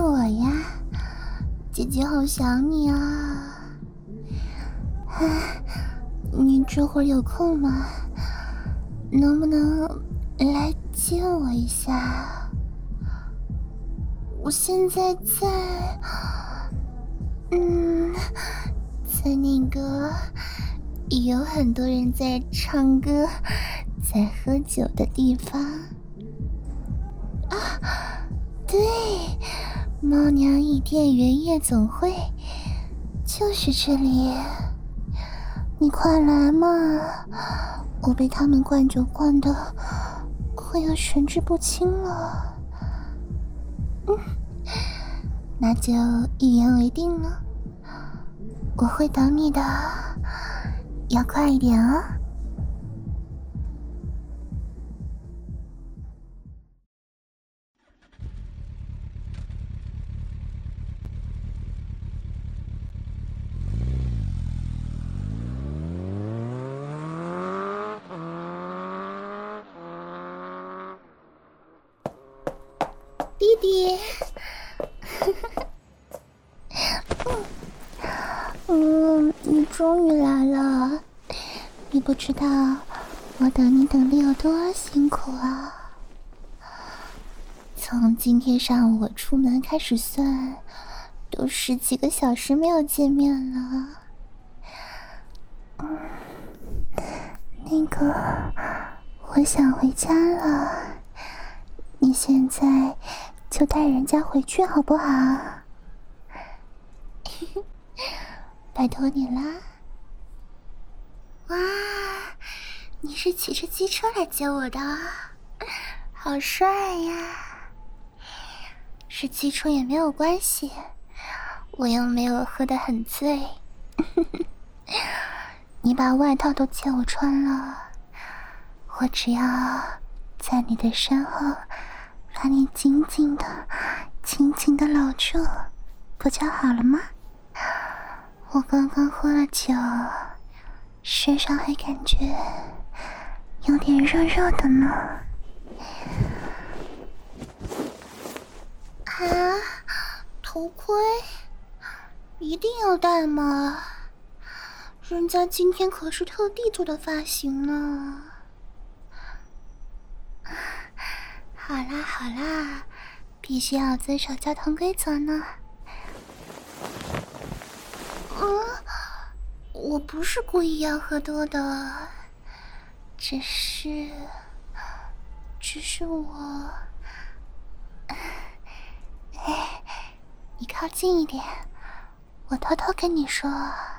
我呀，姐姐好想你啊！你这会儿有空吗？能不能来接我一下？我现在在，在那个有很多人在唱歌、在喝酒的地方。对，猫娘椅店元夜总会就是这里，你快来嘛！我被他们灌酒灌的快要神志不清了。那就一言为定了，我会等你的，要快一点哦。弟弟，你终于来了。你不知道我等你等的有多辛苦啊。从今天上午我出门开始算，都10几个小时没有见面了。那个，我想回家了，你现在就带人家回去好不好？拜托你啦！哇，你是骑着机车来接我的，好帅呀！是机车也没有关系，我又没有喝得很醉。你把外套都借我穿了，我只要在你的身后把你紧紧的、紧紧的搂住，不就好了吗？我刚刚喝了酒，身上还感觉有点热热的呢。啊，头盔一定要戴吗？人家今天可是特地做的发型呢。好啦好啦，必须要遵守交通规则呢。我不是故意要喝多的，只是我……你靠近一点，我偷偷跟你说，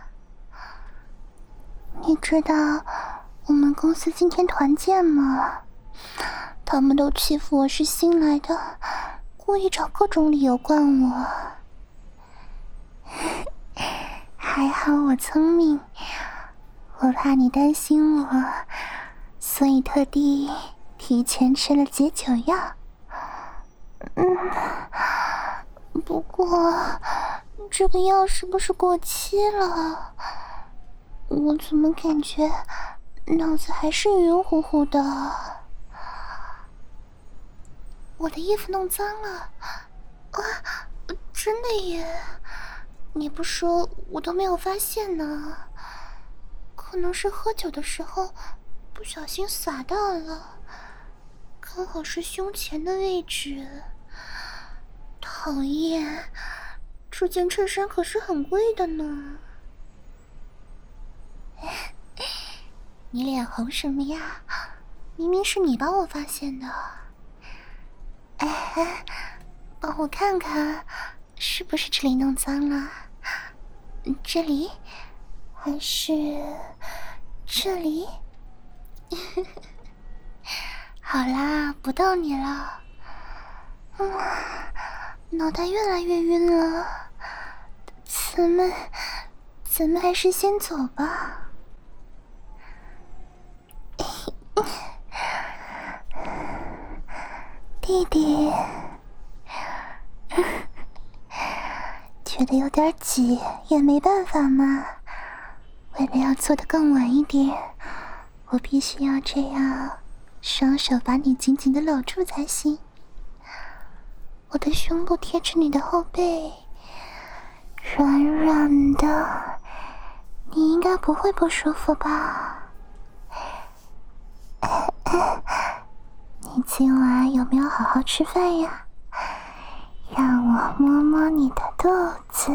你知道我们公司今天团建吗？他们都欺负我是新来的，故意找各种理由灌我。还好我聪明，我怕你担心我，所以特地提前吃了解酒药。不过这个药是不是过期了？我怎么感觉脑子还是晕乎乎的？我的衣服弄脏了啊！真的耶！你不说我都没有发现呢。可能是喝酒的时候不小心洒到了，刚好是胸前的位置。讨厌，这件衬衫可是很贵的呢。你脸红什么呀？明明是你帮我发现的。帮我看看，是不是这里弄脏了？这里？还是这里？好啦，不逗你了。脑袋越来越晕了，咱们还是先走吧。弟弟，觉得有点挤也没办法嘛。为了要做得更晚一点，我必须要这样，双手把你紧紧地搂住才行。 我的胸部贴着你的后背，软软的，你应该不会不舒服吧？你今晚有没有好好吃饭呀？让我摸摸你的肚子。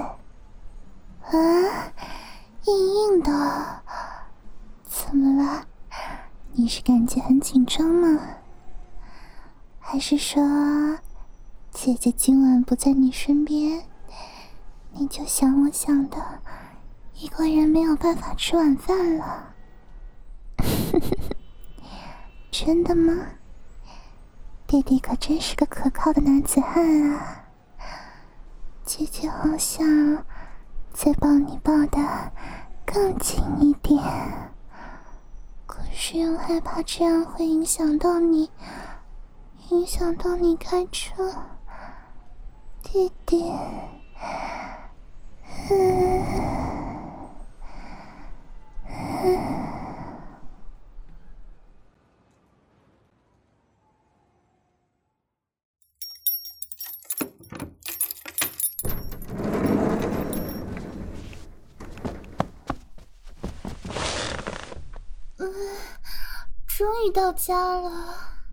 硬硬的，怎么了？你是感觉很紧张吗？还是说，姐姐今晚不在你身边，你就想我想的，一个人没有办法吃晚饭了？真的吗？弟弟可真是个可靠的男子汉啊！姐姐好想再抱你抱得更紧一点，可是又害怕这样会影响到你开车，弟弟。终于到家了，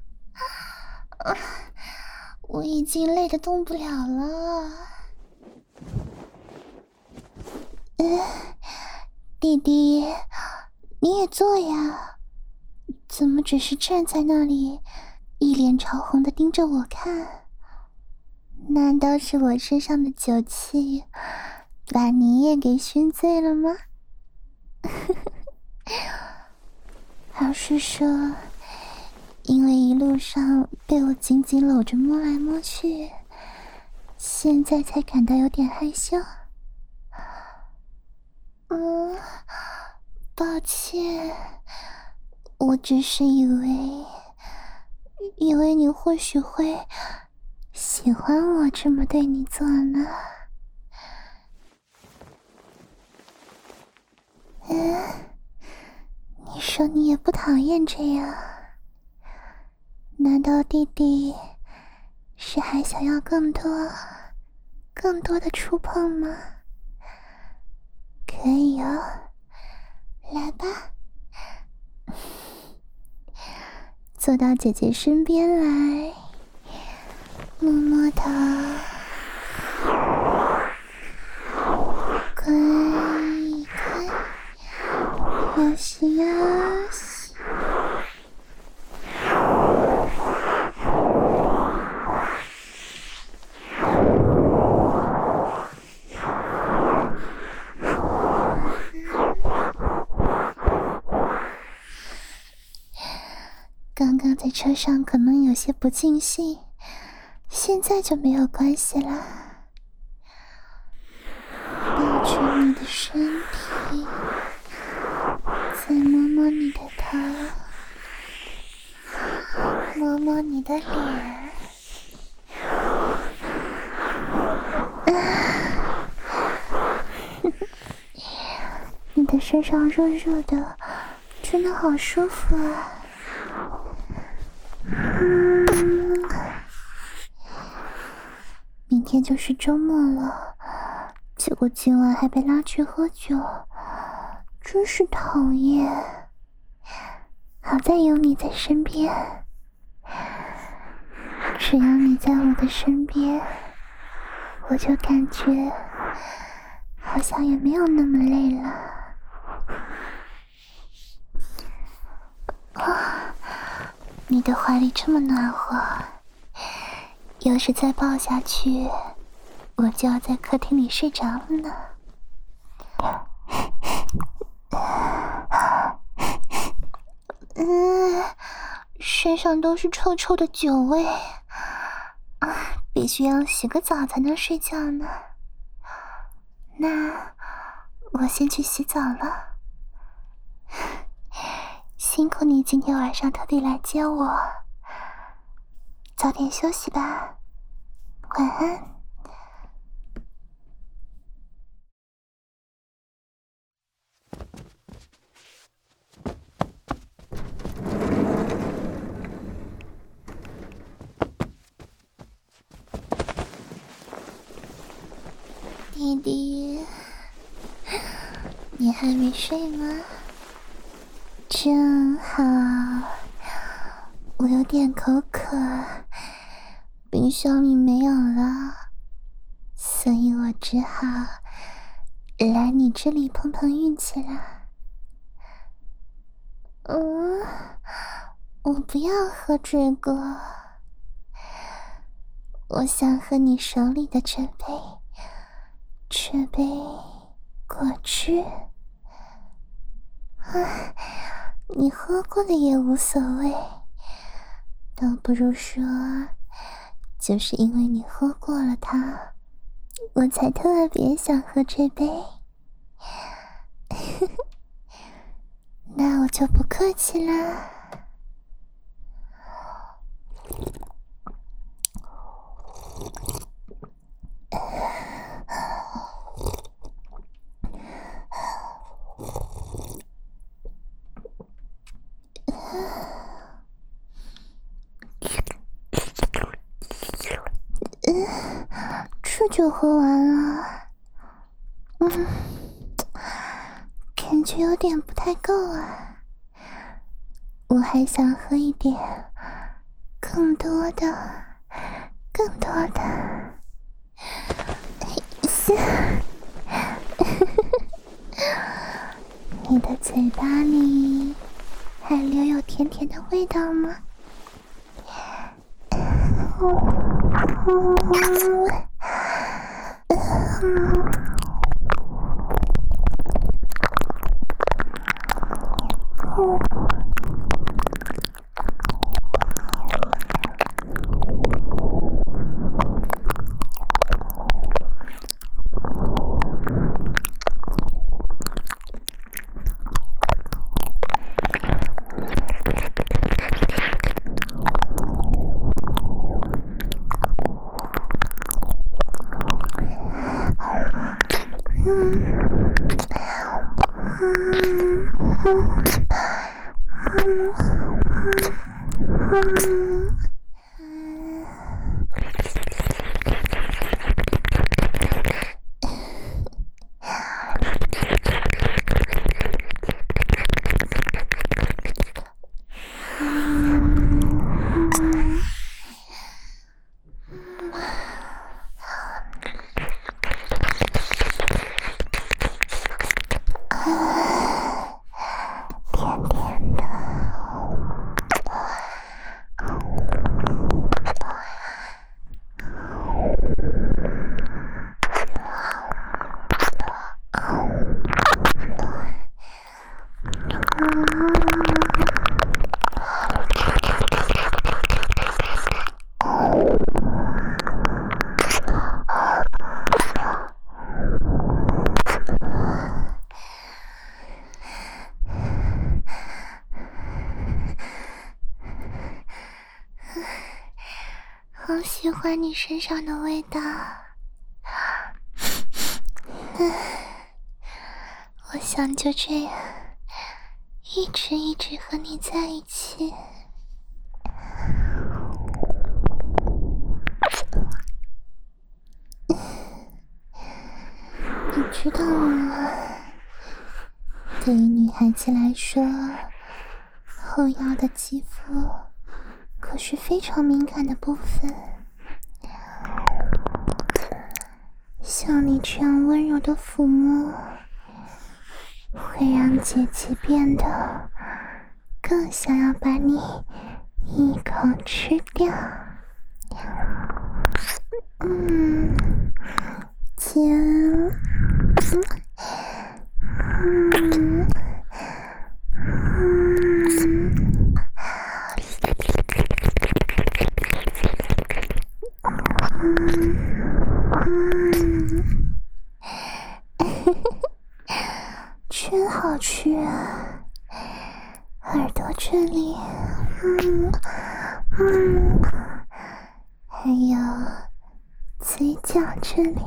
我已经累得动不了了。弟弟，你也坐呀，怎么只是站在那里，一脸潮红的盯着我看？难道是我身上的酒气把你也给熏醉了吗？还是说，因为一路上被我紧紧搂着摸来摸去，现在才感到有点害羞？抱歉，我只是以为你或许会喜欢我这么对你做呢。你说你也不讨厌这样？难道弟弟是还想要更多的触碰吗？可以哦，来吧，坐到姐姐身边来，摸摸她，快快，休息休息。刚刚在车上可能有些不尽兴，现在就没有关系啦。抱住你的身体，再摸摸你的头，摸摸你的脸。你的身上热热的，真的好舒服啊。明天就是周末了，结果今晚还被拉去喝酒，真是讨厌。好在有你在身边，只要你在我的身边，我就感觉好像也没有那么累了。你的怀里这么暖和，要是再抱下去，我就要在客厅里睡着了呢。身上都是臭臭的酒味，必须要洗个澡才能睡觉呢。那我先去洗澡了。辛苦你今天晚上特地来接我，早点休息吧，晚安。 弟弟，你还没睡吗？正好，我有点口渴，冰箱里没有了，所以我只好来你这里碰碰运气了。我不要喝这个，我想喝你手里的这杯果汁。你喝过的也无所谓，倒不如说，就是因为你喝过了它，我才特别想喝这杯。那我就不客气啦。这就喝完了，感觉有点不太够啊，我还想喝一点，更多的。你的嘴巴里还留有甜甜的味道吗？好喜欢你身上的味道，我想就这样一直和你在一起。你知道吗？对于女孩子来说，后腰的肌肤可是非常敏感的部分，像你这样温柔的抚摸，会让姐姐变得更想要把你一口吃掉。姐，真好吃啊！耳朵这里，还有嘴角这里。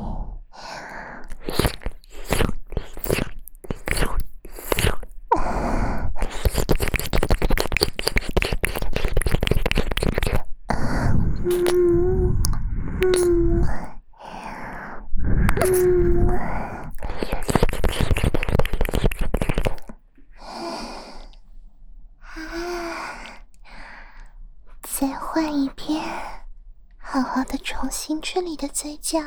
好好的重新治理的嘴角。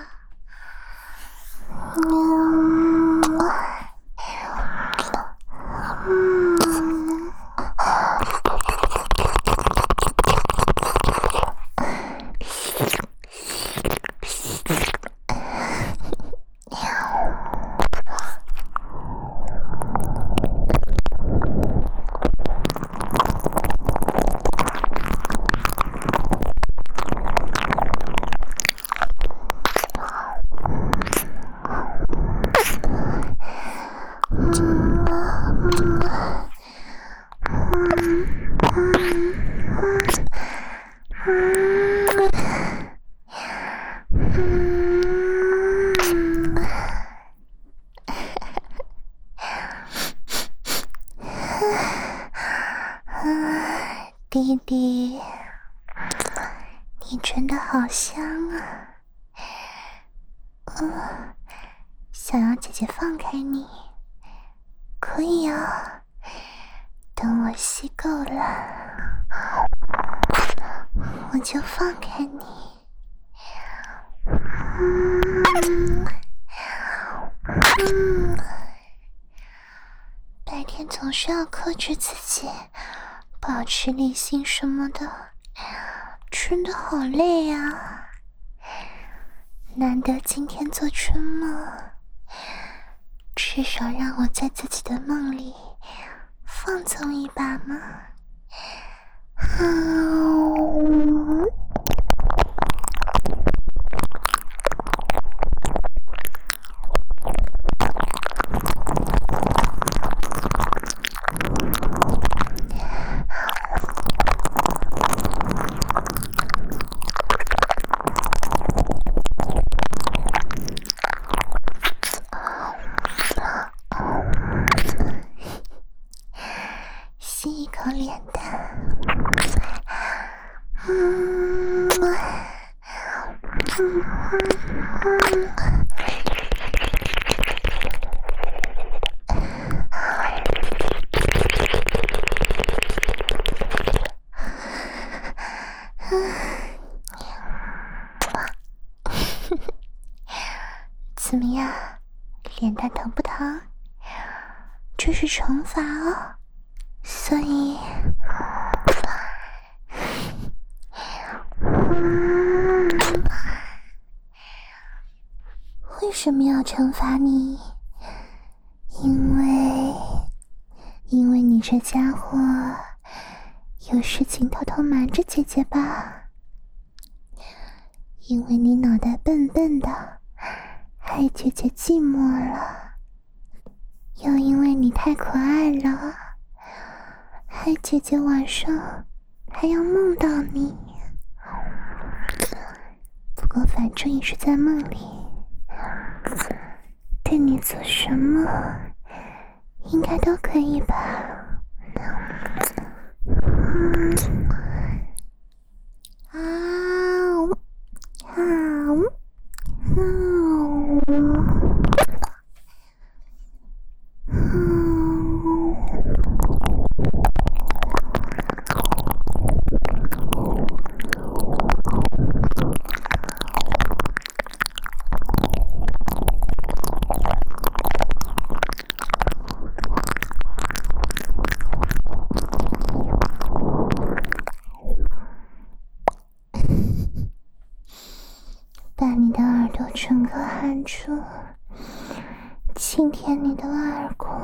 弟弟，你真的好香啊！想要姐姐放开你，可以啊。等我吸够了，我就放开你。白天总是要克制自己，保持理性什么的，真的好累啊。难得今天做春梦，至少让我在自己的梦里放纵一把嘛。吸一口脸蛋，怎么样？脸蛋疼不疼？这是惩罚哦。所以，为什么要惩罚你？因为你这家伙有事情偷偷瞒着姐姐吧？因为你脑袋笨笨的，害姐姐寂寞了，又因为你太可爱了，害姐姐晚上还要梦到你。不过反正也是在梦里，对你做什么应该都可以吧。把你的耳朵整个含住，轻舔你的耳廓，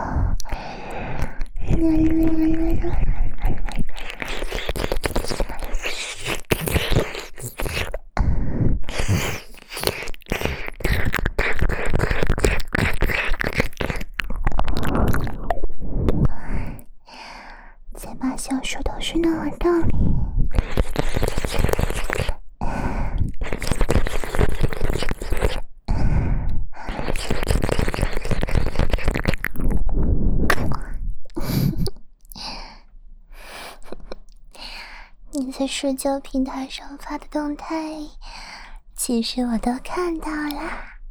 再把小手都伸到耳道里，你在社交平台上发的动态，其实我都看到了。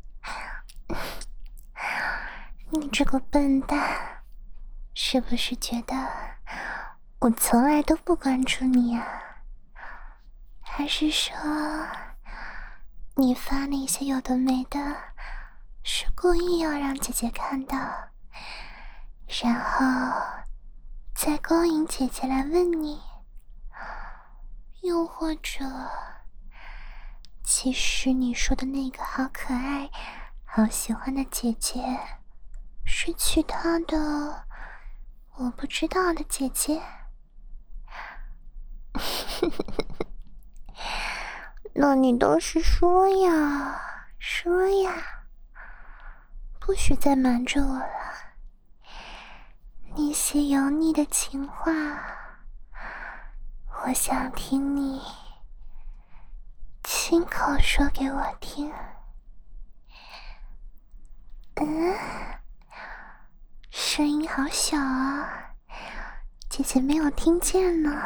你这个笨蛋，是不是觉得我从来都不关注你啊？ 还是说你发那些有的没的是故意要让姐姐看到，然后再勾引姐姐来问你？又或者其实你说的那个好可爱好喜欢的姐姐是其他的我不知道的姐姐？那你倒是说呀，说呀，不许再瞒着我了。那些油腻的情话，我想听你亲口说给我听。声音好小啊，姐姐没有听见呢。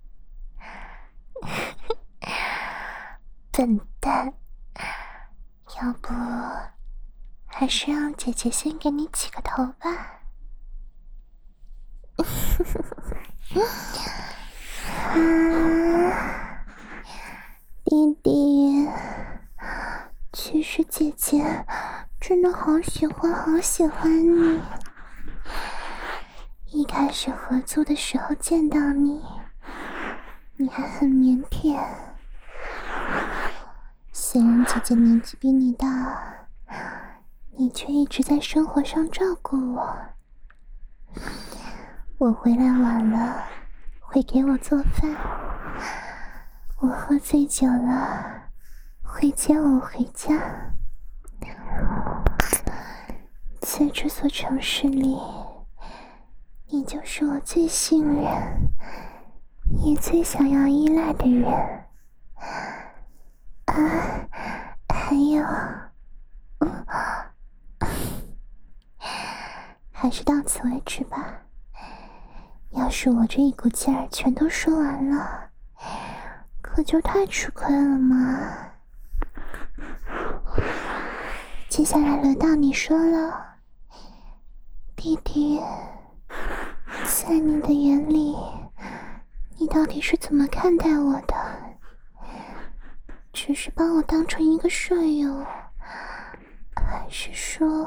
笨蛋，要不还是让姐姐先给你起个头吧。弟弟，其实姐姐真的好喜欢好喜欢你。一开始合租的时候见到你，你还很腼腆，虽然姐姐年纪比你大，你却一直在生活上照顾我。我回来晚了，会给我做饭；我喝醉酒了，会接我回家。在这座城市里，你就是我最信任也最想要依赖的人啊！还有，还是到此为止吧。要是我这一股劲儿全都说完了，可就太吃亏了嘛。接下来轮到你说了，弟弟，在你的眼里，你到底是怎么看待我的？只是把我当成一个舍友，还是说，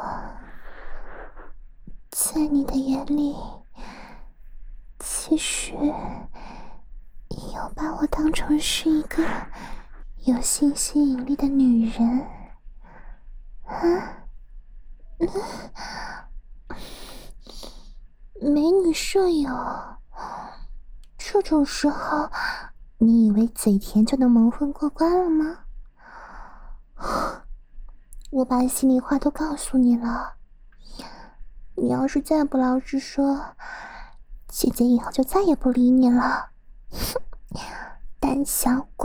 在你的眼里，其实你有把我当成是一个有性吸引力的女人啊？美女舍友，这种时候你以为嘴甜就能蒙混过关了吗？我把心里话都告诉你了，你要是再不老实说，姐姐以后就再也不理你了。胆小鬼。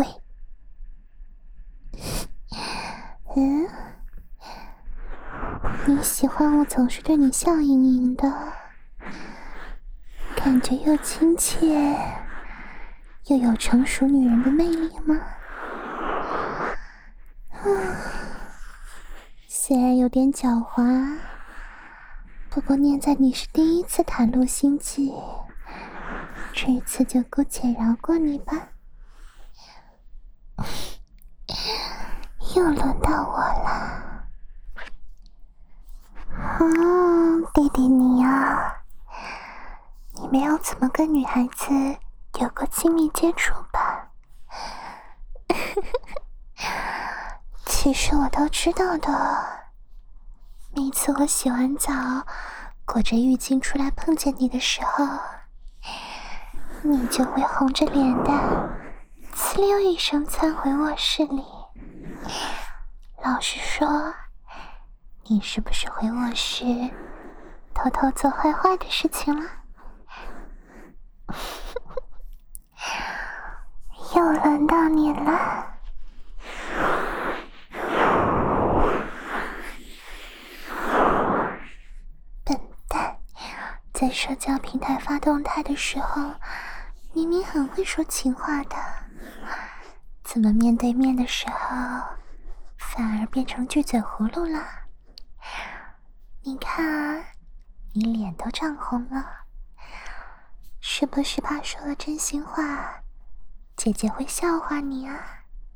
你喜欢我总是对你笑盈盈的，感觉又亲切又有成熟女人的魅力吗？虽然有点狡猾，不过念在你是第一次袒露心迹，这次就姑且饶过你吧。又轮到我了。弟弟你啊，你没有怎么跟女孩子有过亲密接触吧？其实我都知道的，每次我洗完澡裹着浴巾出来碰见你的时候，你就会红着脸蛋呲溜一声窜回卧室里。老实说，你是不是回卧室偷偷做坏坏的事情了？又轮到你了。笨蛋，在社交平台发动态的时候，明明很会说情话的，怎么面对面的时候反而变成巨嘴葫芦了？你看，你脸都涨红了，是不是怕说了真心话姐姐会笑话你啊。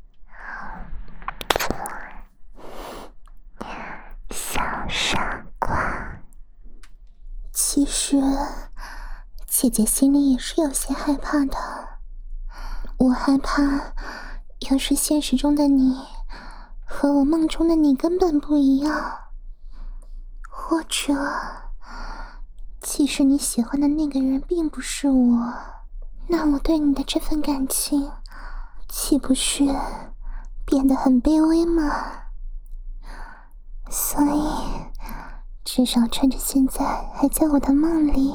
小傻瓜。其实姐姐心里也是有些害怕的，我害怕要是现实中的你和我梦中的你根本不一样，或者其实你喜欢的那个人并不是我，那我对你的这份感情岂不是变得很卑微吗？所以至少趁着现在还在我的梦里，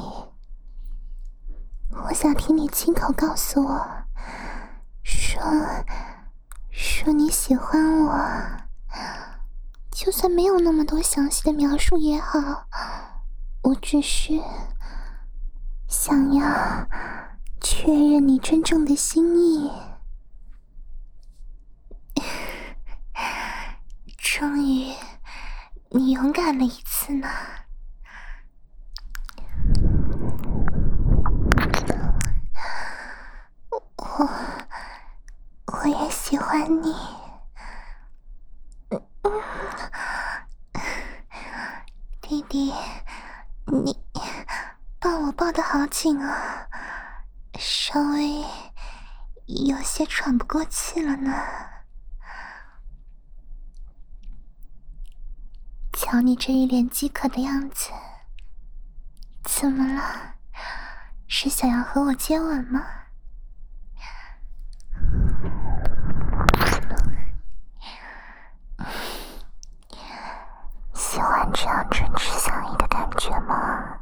我想听你亲口告诉我，说你喜欢我，就算没有那么多详细的描述也好，我只是想要确认你真正的心意。终于你勇敢了一次呢。我也喜欢你。弟弟，你抱我抱得好紧啊，稍微有些喘不过气了呢。瞧你这一脸饥渴的样子，怎么了？是想要和我接吻吗？喜欢这样针织相依的感觉吗？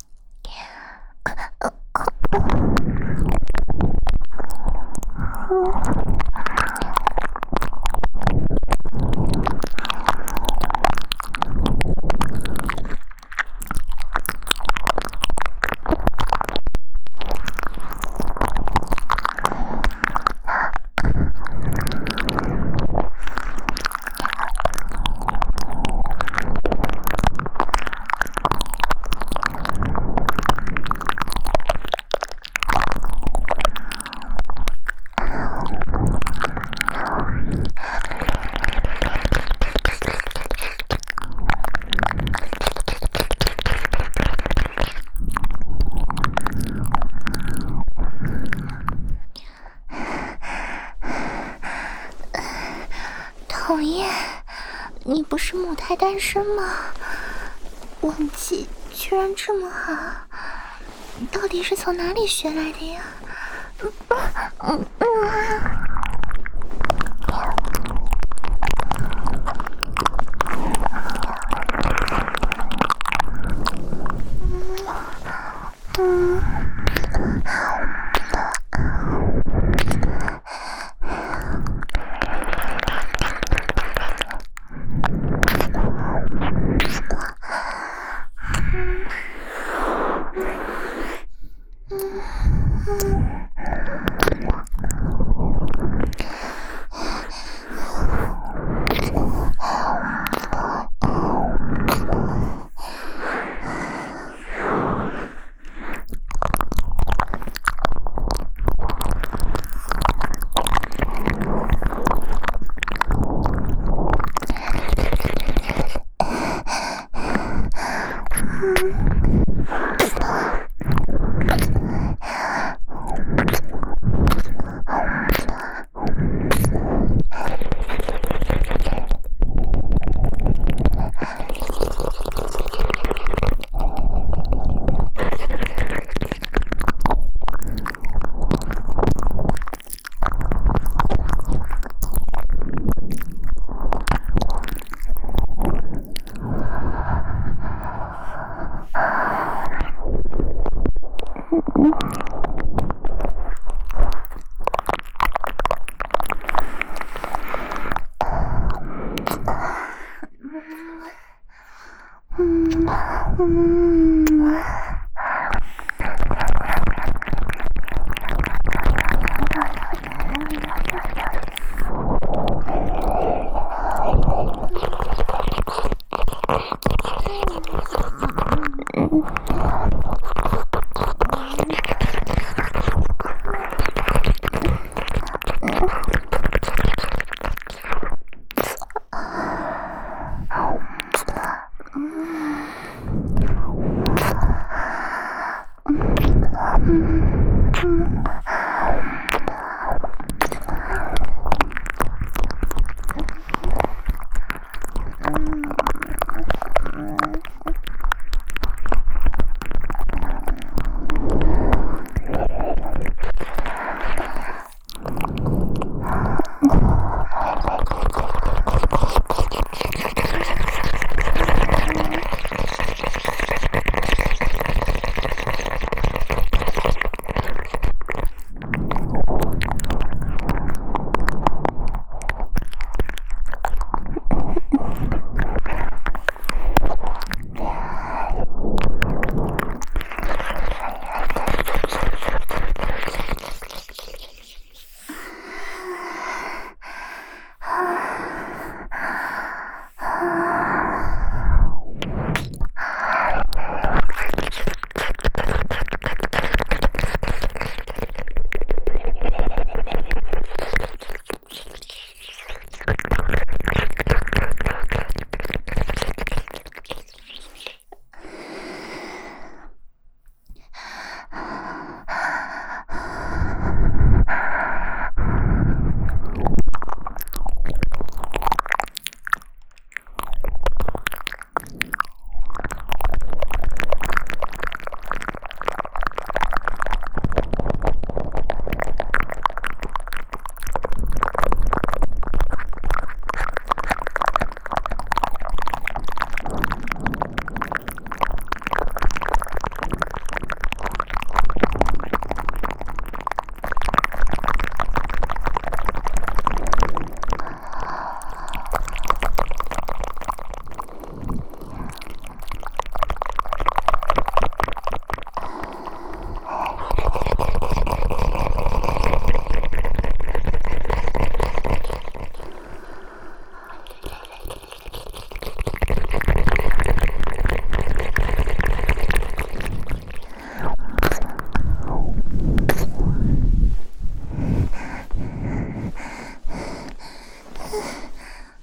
讨厌，你不是母胎单身吗？吻技居然这么好，到底是从哪里学来的呀？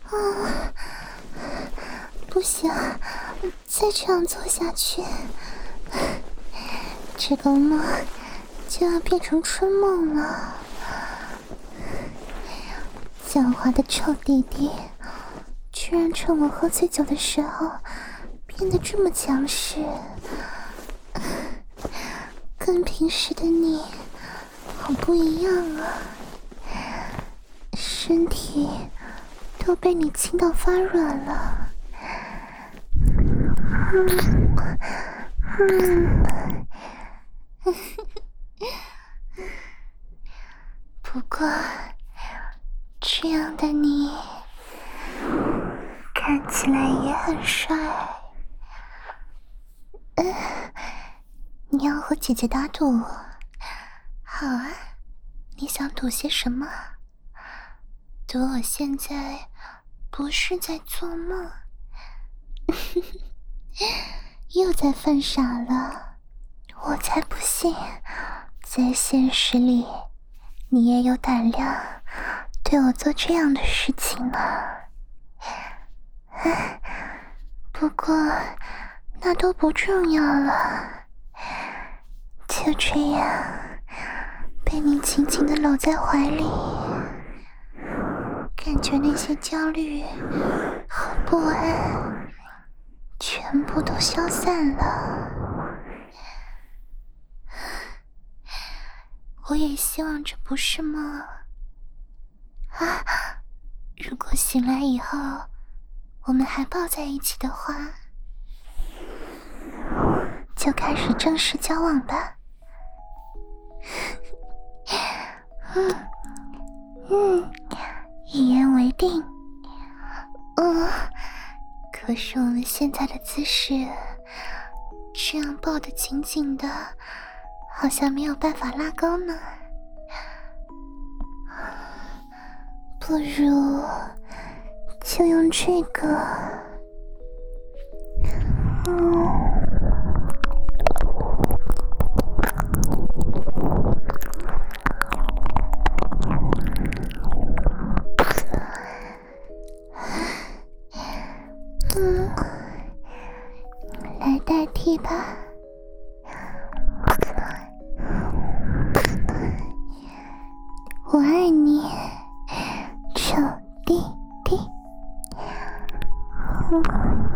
不行，再这样做下去，这个梦就要变成春梦了。狡猾的臭弟弟，居然趁我喝醉酒的时候变得这么强势，跟平时的你好不一样啊！身体都被你亲到发软了。不过这样的你看起来也很帅。你要和姐姐打赌？好啊，你想赌些什么？赌我现在不是在做梦，又在犯傻了。我才不信，在现实里你也有胆量对我做这样的事情呢。不过那都不重要了，就这样被你紧紧地搂在怀里，感觉那些焦虑和不安全部都消散了。我也希望这不是梦啊！如果醒来以后我们还抱在一起的话，就开始正式交往吧。一言为定。可是我们现在的姿势，这样抱得紧紧的，好像没有办法拉高呢。不如就用这个。来代替吧。我爱你，臭弟弟。